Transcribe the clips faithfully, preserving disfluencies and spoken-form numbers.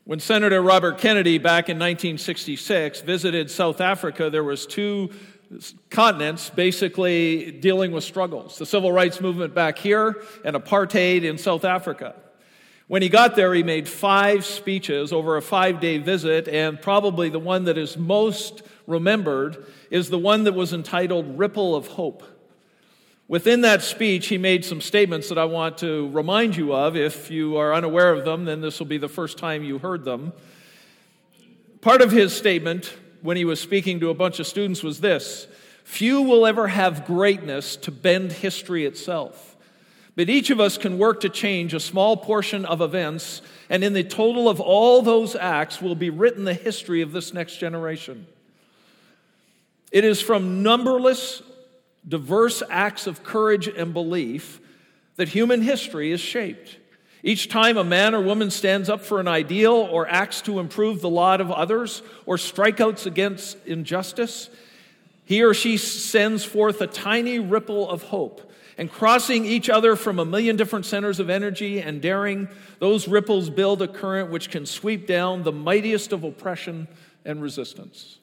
When Senator Robert Kennedy, back in nineteen sixty-six, visited South Africa, there was two continents basically dealing with struggles. The civil rights movement back here and apartheid in South Africa. When he got there, he made five speeches over a five-day visit, and probably the one that is most remembered is the one that was entitled Ripple of Hope. Within that speech, he made some statements that I want to remind you of. If you are unaware of them, then this will be the first time you heard them. Part of his statement when he was speaking to a bunch of students was this: few will ever have greatness to bend history itself, but each of us can work to change a small portion of events, and in the total of all those acts will be written the history of this next generation. It is from numberless diverse acts of courage and belief that human history is shaped. Each time a man or woman stands up for an ideal or acts to improve the lot of others or strikeouts against injustice, he or she sends forth a tiny ripple of hope. And crossing each other from a million different centers of energy and daring, those ripples build a current which can sweep down the mightiest of oppression and resistance.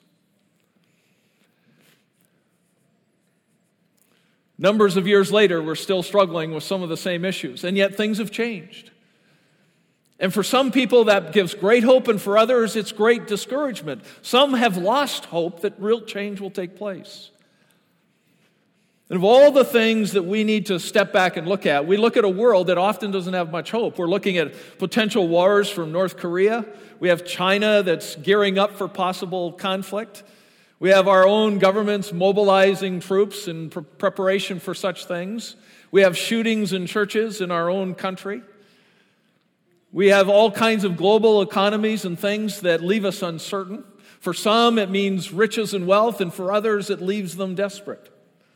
Numbers of years later, we're still struggling with some of the same issues, and yet things have changed. And for some people, that gives great hope, and for others, it's great discouragement. Some have lost hope that real change will take place. And of all the things that we need to step back and look at, we look at a world that often doesn't have much hope. We're looking at potential wars from North Korea. We have China that's gearing up for possible conflict. We have our own governments mobilizing troops in pre- preparation for such things. We have shootings in churches in our own country. We have all kinds of global economies and things that leave us uncertain. For some, it means riches and wealth, and for others, it leaves them desperate.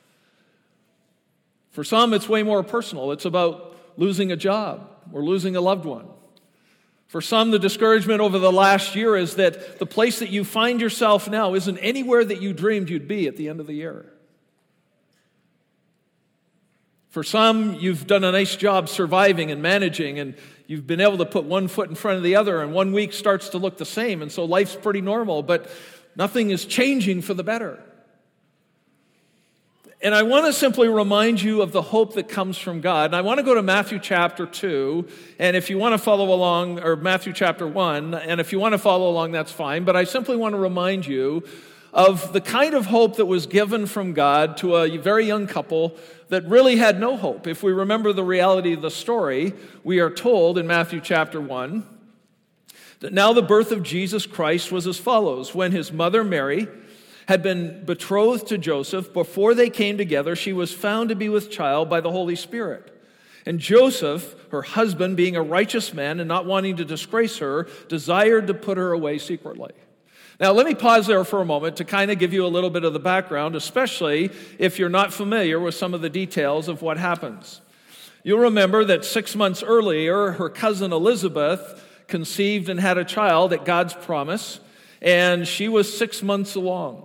For some, it's way more personal. It's about losing a job or losing a loved one. For some, the discouragement over the last year is that the place that you find yourself now isn't anywhere that you dreamed you'd be at the end of the year. For some, you've done a nice job surviving and managing, and you've been able to put one foot in front of the other, and one week starts to look the same, and so life's pretty normal, but nothing is changing for the better. And I want to simply remind you of the hope that comes from God. And I want to go to Matthew chapter two, and if you want to follow along, or Matthew chapter one, and if you want to follow along, that's fine, but I simply want to remind you of the kind of hope that was given from God to a very young couple that really had no hope. If we remember the reality of the story, we are told in Matthew chapter one that now the birth of Jesus Christ was as follows. When his mother Mary had been betrothed to Joseph, before they came together, she was found to be with child by the Holy Spirit. And Joseph, her husband, being a righteous man and not wanting to disgrace her, desired to put her away secretly. Now, let me pause there for a moment to kind of give you a little bit of the background, especially if you're not familiar with some of the details of what happens. You'll remember that six months earlier, her cousin Elizabeth conceived and had a child at God's promise, and she was six months along.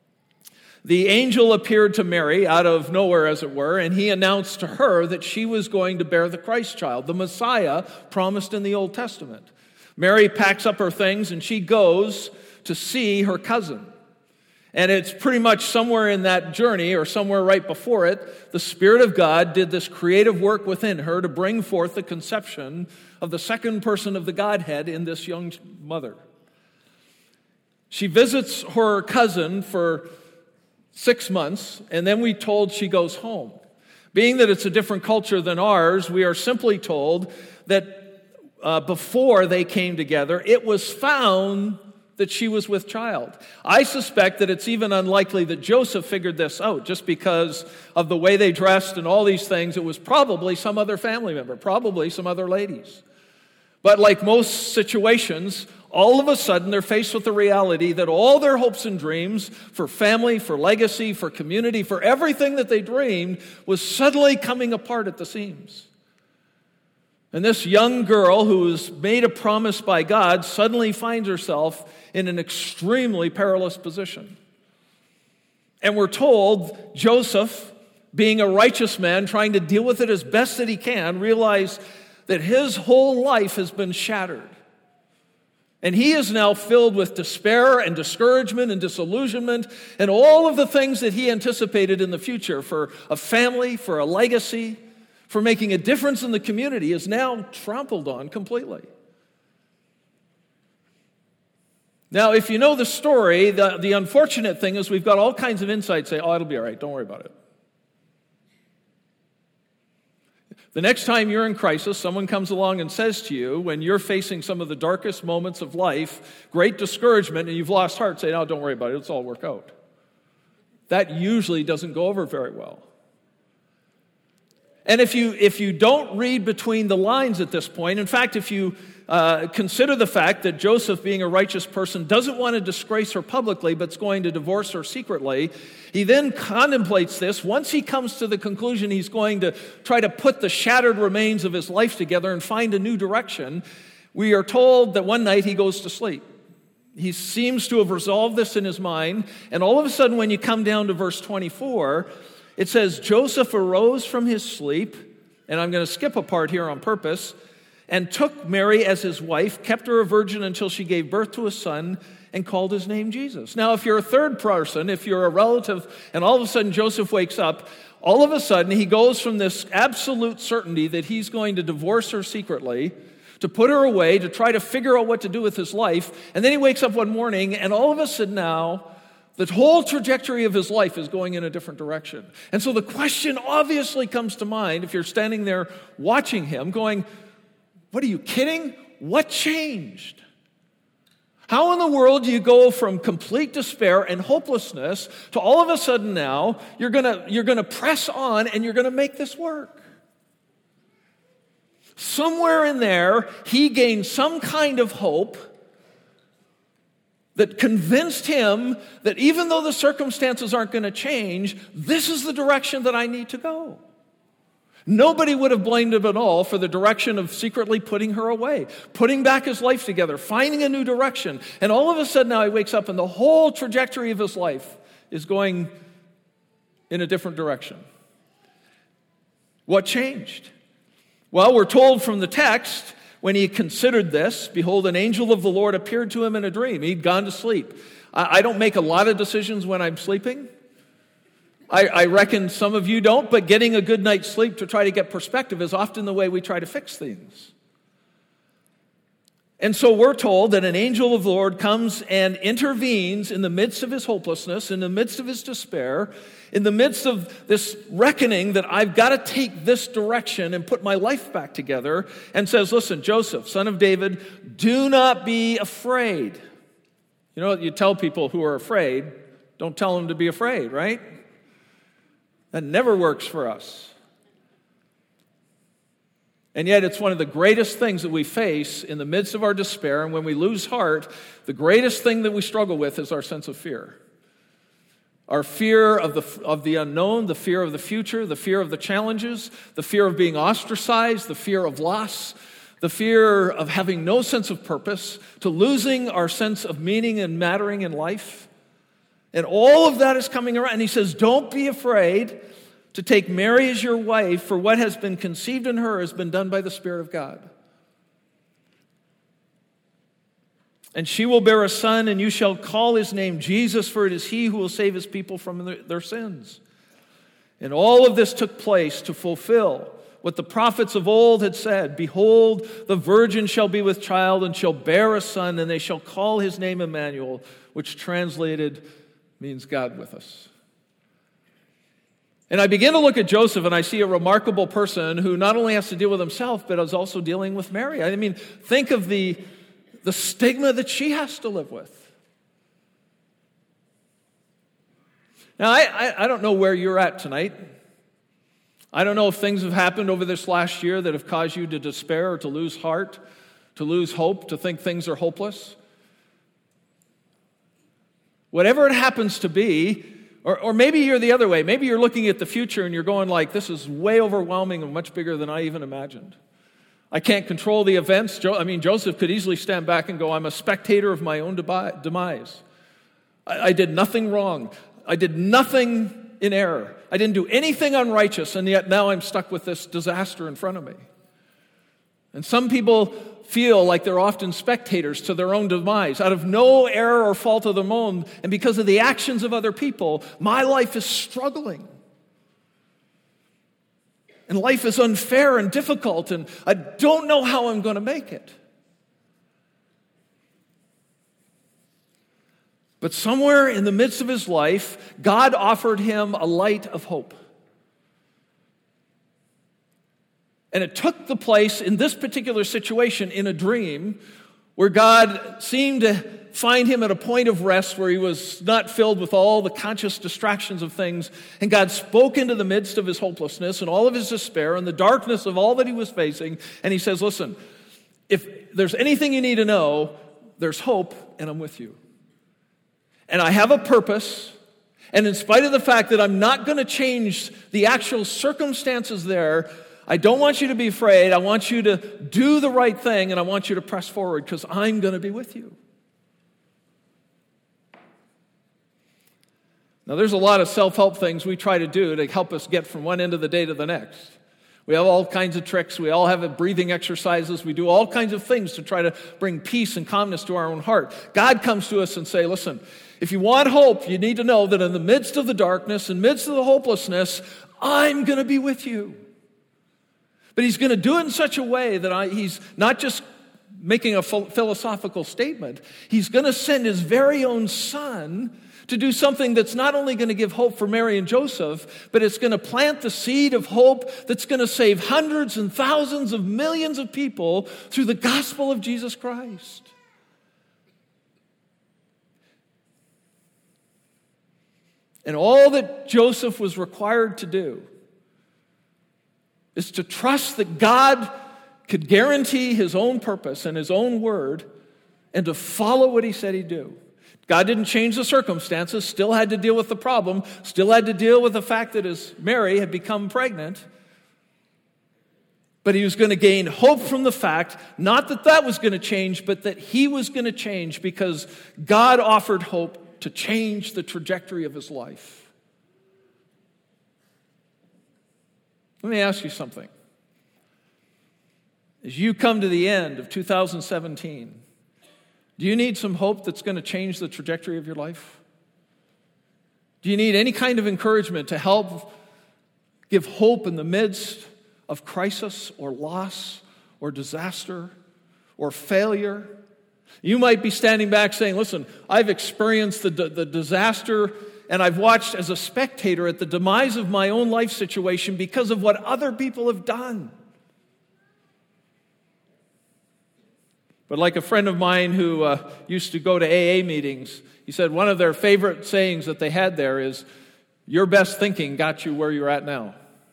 The angel appeared to Mary out of nowhere, as it were, and he announced to her that she was going to bear the Christ child, the Messiah promised in the Old Testament. Mary packs up her things and she goes to see her cousin. And it's pretty much somewhere in that journey, or somewhere right before it, the Spirit of God did this creative work within her to bring forth the conception of the second person of the Godhead in this young mother. She visits her cousin for six months, and then we told she goes home. Being that it's a different culture than ours, we are simply told that uh, before they came together, it was found that she was with child. I suspect that it's even unlikely that Joseph figured this out, just because of the way they dressed and all these things. It was probably some other family member, probably some other ladies. But like most situations, all of a sudden they're faced with the reality that all their hopes and dreams for family, for legacy, for community, for everything that they dreamed was suddenly coming apart at the seams. And this young girl who was made a promise by God suddenly finds herself in an extremely perilous position. And we're told Joseph, being a righteous man, trying to deal with it as best that he can, realized that his whole life has been shattered. And he is now filled with despair and discouragement and disillusionment and all of the things that he anticipated in the future for a family, for a legacy, for making a difference in the community is now trampled on completely. Now, if you know the story, the, the unfortunate thing is we've got all kinds of insights say, oh, it'll be all right, don't worry about it. The next time you're in crisis, someone comes along and says to you, when you're facing some of the darkest moments of life, great discouragement, and you've lost heart, say, no, don't worry about it, it's all work out. That usually doesn't go over very well. And if you if you don't read between the lines at this point, in fact, if you uh, consider the fact that Joseph, being a righteous person, doesn't want to disgrace her publicly, but is going to divorce her secretly, he then contemplates this. Once he comes to the conclusion he's going to try to put the shattered remains of his life together and find a new direction, we are told that one night he goes to sleep. He seems to have resolved this in his mind, and all of a sudden when you come down to verse twenty-four, it says, Joseph arose from his sleep, and I'm going to skip a part here on purpose, and took Mary as his wife, kept her a virgin until she gave birth to a son, and called his name Jesus. Now, if you're a third person, if you're a relative, and all of a sudden Joseph wakes up, all of a sudden he goes from this absolute certainty that he's going to divorce her secretly, to put her away, to try to figure out what to do with his life, and then he wakes up one morning, and all of a sudden now, the whole trajectory of his life is going in a different direction. And so the question obviously comes to mind if you're standing there watching him going, what are you kidding? What changed? How in the world do you go from complete despair and hopelessness to all of a sudden now you're gonna, you're gonna press on and you're gonna make this work? Somewhere in there, he gained some kind of hope that convinced him that even though the circumstances aren't going to change, this is the direction that I need to go. Nobody would have blamed him at all for the direction of secretly putting her away, putting back his life together, finding a new direction. And all of a sudden now he wakes up and the whole trajectory of his life is going in a different direction. What changed? Well, we're told from the text, when he considered this, behold, an angel of the Lord appeared to him in a dream. He'd gone to sleep. I, I don't make a lot of decisions when I'm sleeping. I, I reckon some of you don't, but getting a good night's sleep to try to get perspective is often the way we try to fix things. And so we're told that an angel of the Lord comes and intervenes in the midst of his hopelessness, in the midst of his despair, in the midst of this reckoning that I've got to take this direction and put my life back together, and says, listen, Joseph, son of David, do not be afraid. You know what you tell people who are afraid? Don't tell them to be afraid, right? That never works for us. And yet it's one of the greatest things that we face in the midst of our despair, and when we lose heart, the greatest thing that we struggle with is our sense of fear. Our fear of the, of the unknown, the fear of the future, the fear of the challenges, the fear of being ostracized, the fear of loss, the fear of having no sense of purpose, to losing our sense of meaning and mattering in life. And all of that is coming around. And he says, don't be afraid to take Mary as your wife, for what has been conceived in her has been done by the Spirit of God. And she will bear a son, and you shall call his name Jesus, for it is he who will save his people from their, their sins. And all of this took place to fulfill what the prophets of old had said. Behold, the virgin shall be with child and shall bear a son, and they shall call his name Emmanuel, which translated means God with us. And I begin to look at Joseph, and I see a remarkable person who not only has to deal with himself, but is also dealing with Mary. I mean, think of the, the stigma that she has to live with. Now, I, I, I don't know where you're at tonight. I don't know if things have happened over this last year that have caused you to despair or to lose heart, to lose hope, to think things are hopeless. Whatever it happens to be, Or, or maybe you're the other way. Maybe you're looking at the future and you're going like, this is way overwhelming and much bigger than I even imagined. I can't control the events. Jo- I mean, Joseph could easily stand back and go, I'm a spectator of my own debi- demise. I, I did nothing wrong. I did nothing in error. I didn't do anything unrighteous, and yet now I'm stuck with this disaster in front of me. And some people feel like they're often spectators to their own demise, out of no error or fault of their own, and because of the actions of other people, my life is struggling. And life is unfair and difficult, and I don't know how I'm going to make it. But somewhere in the midst of his life, God offered him a light of hope. And it took the place in this particular situation in a dream where God seemed to find him at a point of rest where he was not filled with all the conscious distractions of things. And God spoke into the midst of his hopelessness and all of his despair and the darkness of all that he was facing. And he says, listen, if there's anything you need to know, there's hope and I'm with you. And I have a purpose. And in spite of the fact that I'm not going to change the actual circumstances there, I don't want you to be afraid. I want you to do the right thing, and I want you to press forward because I'm going to be with you. Now, there's a lot of self-help things we try to do to help us get from one end of the day to the next. We have all kinds of tricks. We all have breathing exercises. We do all kinds of things to try to bring peace and calmness to our own heart. God comes to us and says, listen, if you want hope, you need to know that in the midst of the darkness, in the midst of the hopelessness, I'm going to be with you. But he's going to do it in such a way that I, he's not just making a philosophical statement. He's going to send his very own son to do something that's not only going to give hope for Mary and Joseph, but it's going to plant the seed of hope that's going to save hundreds and thousands of millions of people through the gospel of Jesus Christ. And all that Joseph was required to do is to trust that God could guarantee his own purpose and his own word and to follow what he said he'd do. God didn't change the circumstances, still had to deal with the problem, still had to deal with the fact that his Mary had become pregnant. But he was going to gain hope from the fact, not that that was going to change, but that he was going to change because God offered hope to change the trajectory of his life. Let me ask you something. As you come to the end of two thousand seventeen, do you need some hope that's going to change the trajectory of your life? Do you need any kind of encouragement to help give hope in the midst of crisis or loss or disaster or failure? You might be standing back saying, listen, I've experienced the, the disaster and I've watched as a spectator at the demise of my own life situation because of what other people have done. But like a friend of mine who uh, used to go to A A meetings, he said one of their favorite sayings that they had there is, your best thinking got you where you're at now.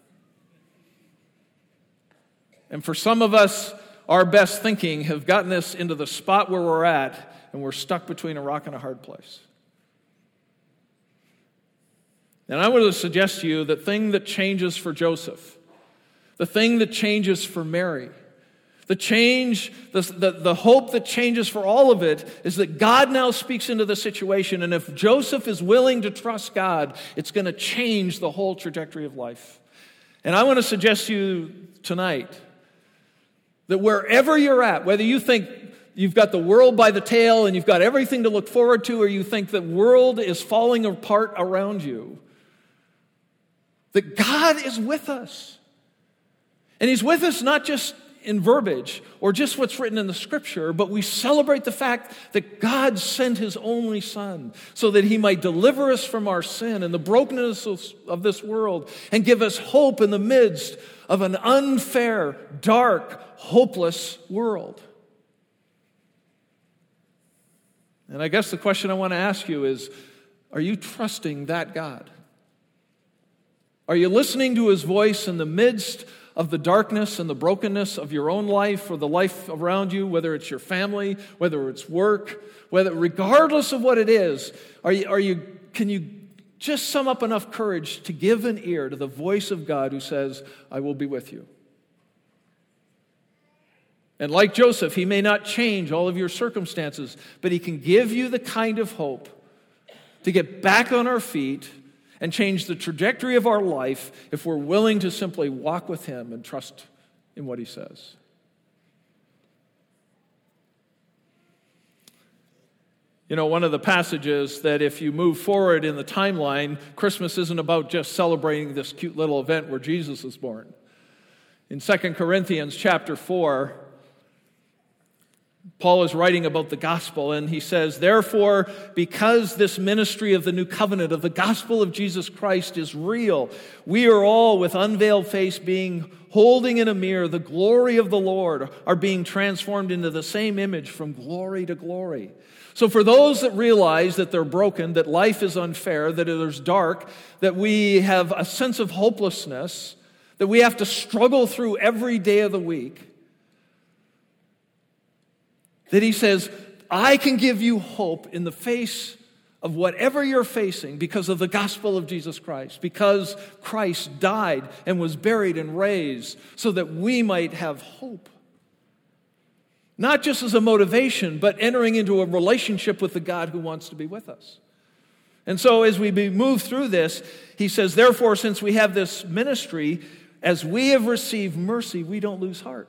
And for some of us, our best thinking have gotten us into the spot where we're at, and we're stuck between a rock and a hard place. And I want to suggest to you the thing that changes for Joseph, the thing that changes for Mary, the change, the, the, the hope that changes for all of it is that God now speaks into the situation. And if Joseph is willing to trust God, it's going to change the whole trajectory of life. And I want to suggest to you tonight that wherever you're at, whether you think you've got the world by the tail and you've got everything to look forward to, or you think the world is falling apart around you, that God is with us. And he's with us not just in verbiage or just what's written in the scripture, but we celebrate the fact that God sent his only son so that he might deliver us from our sin and the brokenness of this world and give us hope in the midst of an unfair, dark, hopeless world. And I guess the question I want to ask you is, are you trusting that God? Are you listening to his voice in the midst of the darkness and the brokenness of your own life or the life around you, whether it's your family, whether it's work, whether regardless of what it is, are you, are you, can you just sum up enough courage to give an ear to the voice of God who says, I will be with you? And like Joseph, he may not change all of your circumstances, but he can give you the kind of hope to get back on our feet and change the trajectory of our life if we're willing to simply walk with him and trust in what he says. You know, one of the passages that if you move forward in the timeline, Christmas isn't about just celebrating this cute little event where Jesus was born. In Second Corinthians chapter four, Paul is writing about the gospel, and he says, "Therefore, because this ministry of the new covenant, of the gospel of Jesus Christ is real, we are all with unveiled face being holding in a mirror the glory of the Lord, are being transformed into the same image from glory to glory." So for those that realize that they're broken, that life is unfair, that it is dark, that we have a sense of hopelessness, that we have to struggle through every day of the week, that he says, I can give you hope in the face of whatever you're facing because of the gospel of Jesus Christ, because Christ died and was buried and raised so that we might have hope. Not just as a motivation, but entering into a relationship with the God who wants to be with us. And so as we move through this, he says, therefore, since we have this ministry, as we have received mercy, we don't lose heart.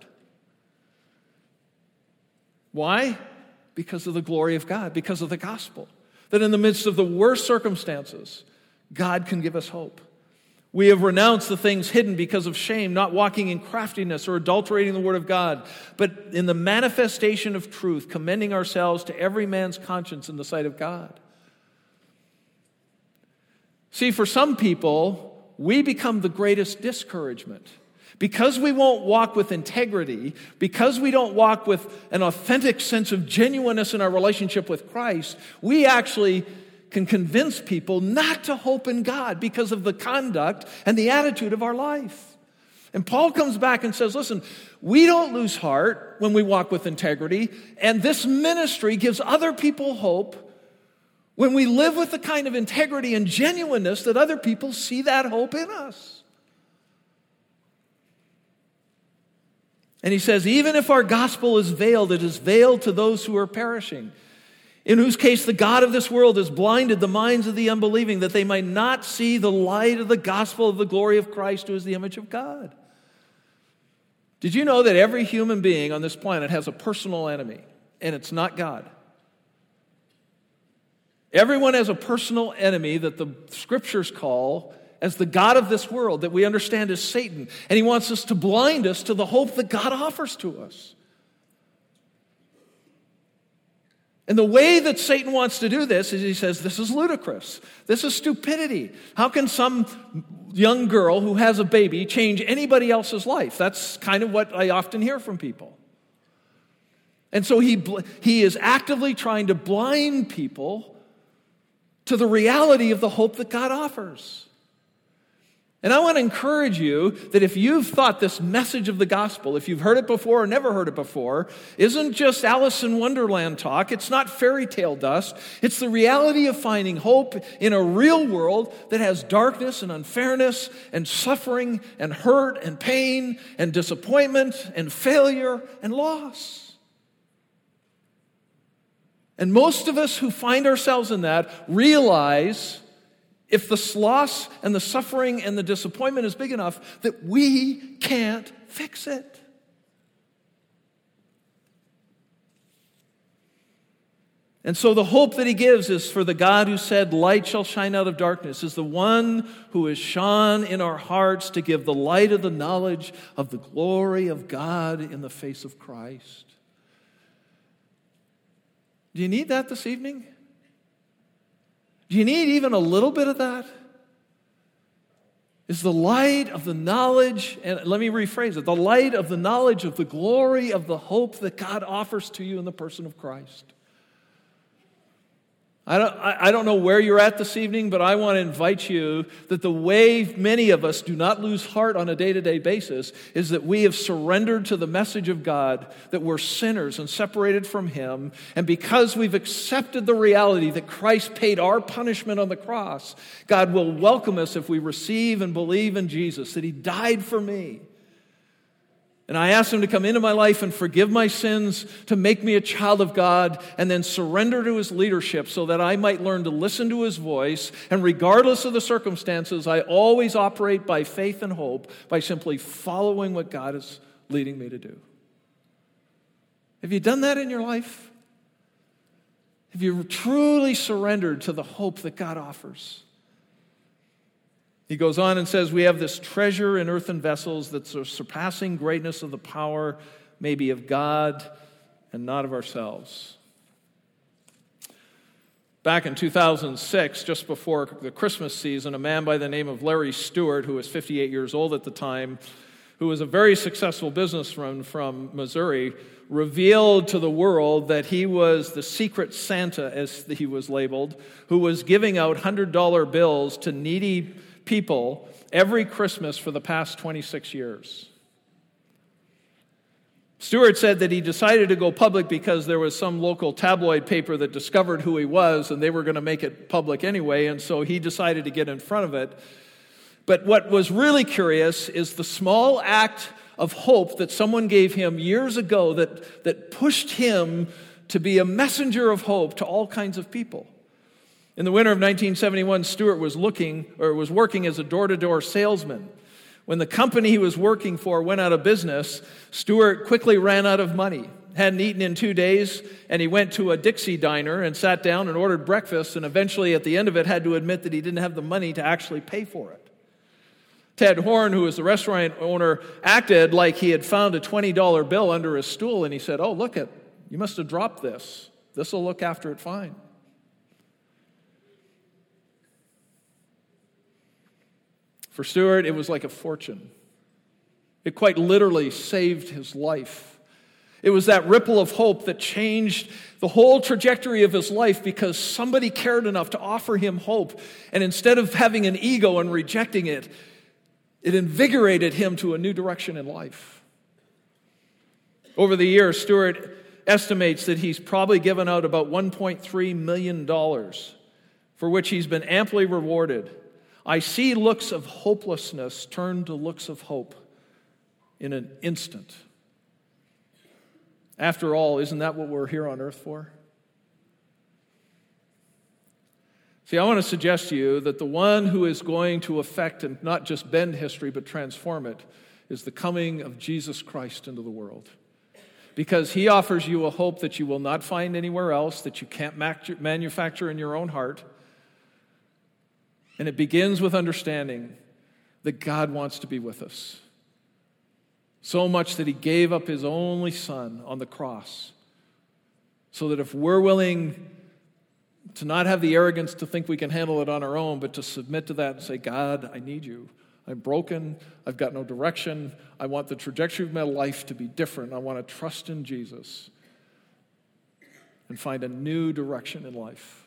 Why? Because of the glory of God, because of the gospel. That in the midst of the worst circumstances, God can give us hope. We have renounced the things hidden because of shame, not walking in craftiness or adulterating the word of God, but in the manifestation of truth, commending ourselves to every man's conscience in the sight of God. See, for some people, we become the greatest discouragement. Because we won't walk with integrity, because we don't walk with an authentic sense of genuineness in our relationship with Christ, we actually can convince people not to hope in God because of the conduct and the attitude of our life. And Paul comes back and says, listen, we don't lose heart when we walk with integrity, and this ministry gives other people hope when we live with the kind of integrity and genuineness that other people see that hope in us. And he says, even if our gospel is veiled, it is veiled to those who are perishing, in whose case the God of this world has blinded the minds of the unbelieving, that they might not see the light of the gospel of the glory of Christ, who is the image of God. Did you know that every human being on this planet has a personal enemy, and it's not God? Everyone has a personal enemy that the scriptures call as the God of this world, that we understand as Satan. And he wants us to blind us to the hope that God offers to us. And the way that Satan wants to do this is he says, this is ludicrous. This is stupidity. How can some young girl who has a baby change anybody else's life? That's kind of what I often hear from people. And so he, he is actively trying to blind people to the reality of the hope that God offers. And I want to encourage you that if you've thought this message of the gospel, if you've heard it before or never heard it before, isn't just Alice in Wonderland talk, it's not fairy tale dust, it's the reality of finding hope in a real world that has darkness and unfairness and suffering and hurt and pain and disappointment and failure and loss. And most of us who find ourselves in that realize, if the loss and the suffering and the disappointment is big enough, that we can't fix it. And so the hope that he gives is for the God who said, light shall shine out of darkness, is the one who has shone in our hearts to give the light of the knowledge of the glory of God in the face of Christ. Do you need that this evening? Do you need even a little bit of that? Is the light of the knowledge, and let me rephrase it, the light of the knowledge of the glory of the hope that God offers to you in the person of Christ. I don't, I don't know where you're at this evening, but I want to invite you that the way many of us do not lose heart on a day-to-day basis is that we have surrendered to the message of God, that we're sinners and separated from Him, and because we've accepted the reality that Christ paid our punishment on the cross, God will welcome us if we receive and believe in Jesus, that He died for me. And I ask Him to come into my life and forgive my sins, to make me a child of God, and then surrender to His leadership so that I might learn to listen to His voice. And regardless of the circumstances, I always operate by faith and hope, by simply following what God is leading me to do. Have you done that in your life? Have you truly surrendered to the hope that God offers? He goes on and says, we have this treasure in earthen vessels that's the surpassing greatness of the power maybe of God and not of ourselves. Back in two thousand six, just before the Christmas season, a man by the name of Larry Stewart, who was fifty-eight years old at the time, who was a very successful businessman from Missouri, revealed to the world that he was the secret Santa, as he was labeled, who was giving out one hundred dollar bills to needy people every Christmas for the past twenty-six years. Stewart said that he decided to go public because there was some local tabloid paper that discovered who he was, and they were going to make it public anyway, and so he decided to get in front of it. But what was really curious is the small act of hope that someone gave him years ago that, that pushed him to be a messenger of hope to all kinds of people. In the winter of nineteen seventy-one, Stewart was looking or was working as a door-to-door salesman. When the company he was working for went out of business, Stewart quickly ran out of money. Hadn't eaten in two days, and he went to a Dixie diner and sat down and ordered breakfast, and eventually at the end of it had to admit that he didn't have the money to actually pay for it. Ted Horn, who was the restaurant owner, acted like he had found a twenty dollar bill under his stool, and he said, "Oh, look it, you must have dropped this. This will look after it fine." For Stewart, it was like a fortune. It quite literally saved his life. It was that ripple of hope that changed the whole trajectory of his life because somebody cared enough to offer him hope. And instead of having an ego and rejecting it, it invigorated him to a new direction in life. Over the years, Stewart estimates that he's probably given out about one point three million dollars, for which he's been amply rewarded. I see looks of hopelessness turn to looks of hope in an instant. After all, isn't that what we're here on earth for? See, I want to suggest to you that the one who is going to affect and not just bend history but transform it is the coming of Jesus Christ into the world. Because he offers you a hope that you will not find anywhere else, that you can't manufacture in your own heart. And it begins with understanding that God wants to be with us. So much that he gave up his only son on the cross. So that if we're willing to not have the arrogance to think we can handle it on our own, but to submit to that and say, "God, I need you. I'm broken. I've got no direction. I want the trajectory of my life to be different. I want to trust in Jesus and find a new direction in life."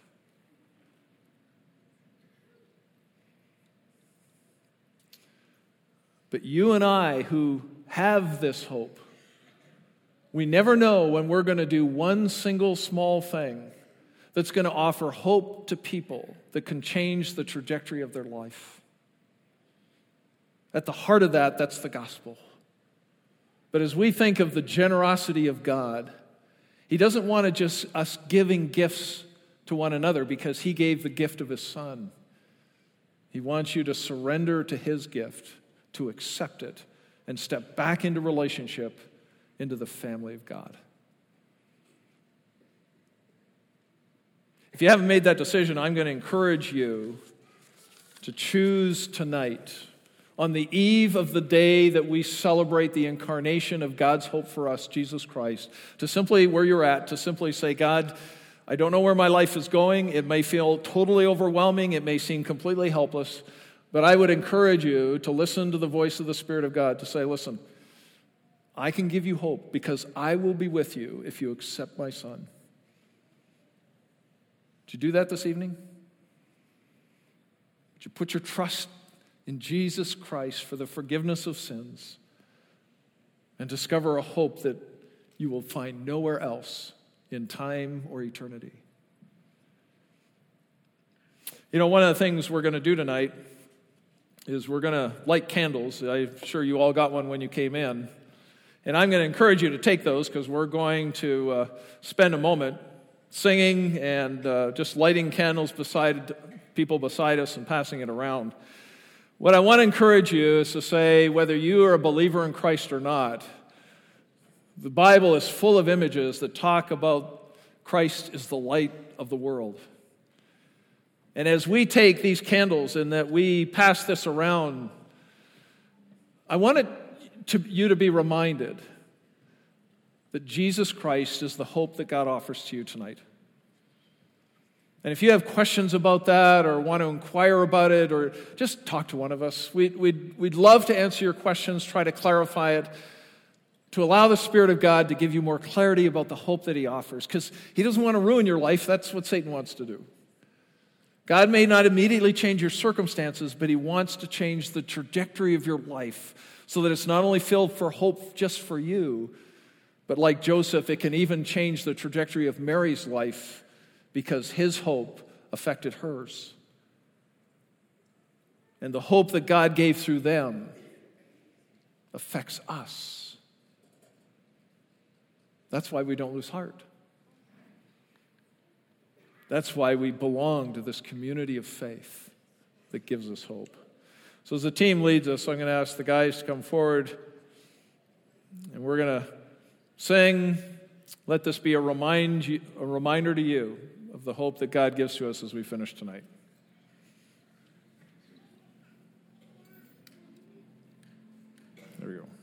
But you and I who have this hope, we never know when we're going to do one single small thing that's going to offer hope to people that can change the trajectory of their life. At the heart of that, that's the gospel. But as we think of the generosity of God, he doesn't want to just us giving gifts to one another because he gave the gift of his son. He wants you to surrender to his gift, to accept it, and step back into relationship, into the family of God. If you haven't made that decision, I'm going to encourage you to choose tonight, on the eve of the day that we celebrate the incarnation of God's hope for us, Jesus Christ, to simply, where you're at, to simply say, "God, I don't know where my life is going. It may feel totally overwhelming. It may seem completely helpless. But I would encourage you to listen to the voice of the Spirit of God to say, listen, I can give you hope because I will be with you if you accept my son. Would you do that this evening? Would you put your trust in Jesus Christ for the forgiveness of sins and discover a hope that you will find nowhere else in time or eternity? You know, one of the things we're going to do tonight is we're going to light candles. I'm sure you all got one when you came in. And I'm going to encourage you to take those because we're going to uh, spend a moment singing and uh, just lighting candles beside people beside us and passing it around. What I want to encourage you is to say, whether you are a believer in Christ or not, the Bible is full of images that talk about Christ is the light of the world. And as we take these candles and that we pass this around, I want it to, you to be reminded that Jesus Christ is the hope that God offers to you tonight. And if you have questions about that or want to inquire about it, or just talk to one of us, we'd, we'd, we'd love to answer your questions, try to clarify it, to allow the Spirit of God to give you more clarity about the hope that He offers. Because He doesn't want to ruin your life. That's what Satan wants to do. God may not immediately change your circumstances, but He wants to change the trajectory of your life so that it's not only filled for hope just for you, but like Joseph, it can even change the trajectory of Mary's life because his hope affected hers. And the hope that God gave through them affects us. That's why we don't lose heart. That's why we belong to this community of faith that gives us hope. So as the team leads us, I'm going to ask the guys to come forward, and we're going to sing, let this be a, remind you, a reminder to you of the hope that God gives to us as we finish tonight. There we go.